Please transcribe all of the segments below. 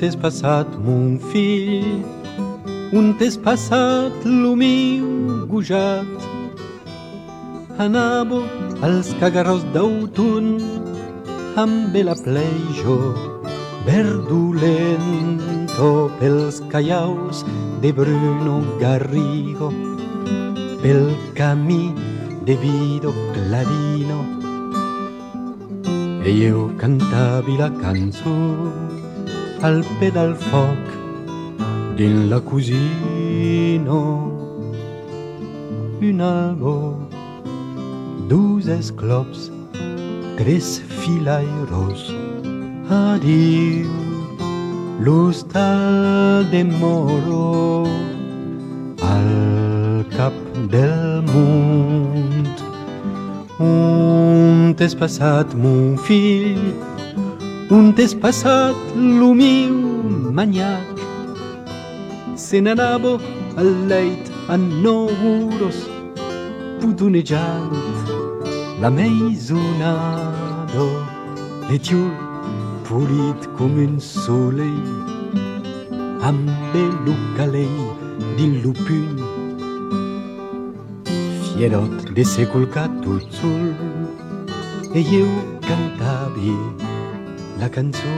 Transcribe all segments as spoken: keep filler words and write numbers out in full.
t'és passat, mon fill? On t'és passat, lo meu gojat? Anavo als cagarros d'autun amb la pleijo verdolento pels callaus de Bruno Garrigo, pel camí de Vido Clarino. E io cantavi la cançó al pe del foc din la cusino. Un albo, dos esclops, tres filairos. Adiu, l'hostal de Moro al cap del munt. On t'és passat, mon fill? On t'és passat, lo meu manyac? Se n'anava al leit a nou euros, pudonejant la meisonado, l'etiol polit com un soleil, amb lo calei din lo puny, fierot de se colcar tot sol, e eu cantavi la cançó.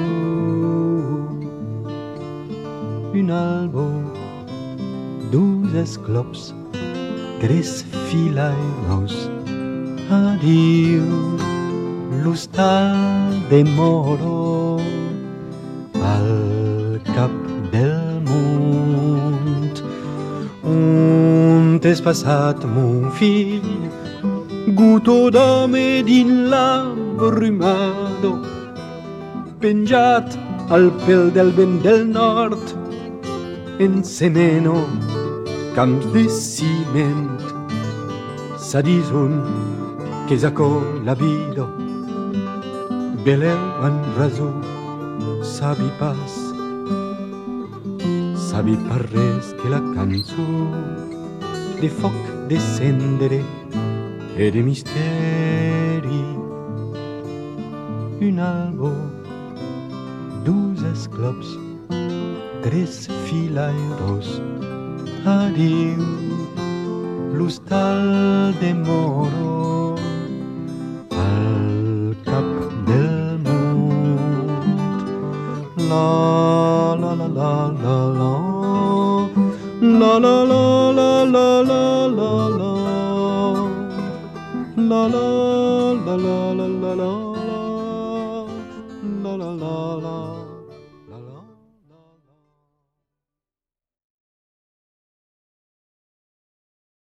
Un albo, dos esclops, tres filairos. Adiu, l'hostal de Moro al cap del munt. On t'és passat, mon fill? Guto d'home din l'abrumado, penjat al pel del vent del nord, en semeno camps de ciment. Sa dison que sacò la vida, beleu en raso, sabi pas, sabi per res que la cançó de foc, de cendere e de misteri. Un albo, dos esclops, tres filairos. Adiu, l'hostal de Moro al cap del munt. La la la la la la, la la la la la la la la, la la la la la la la.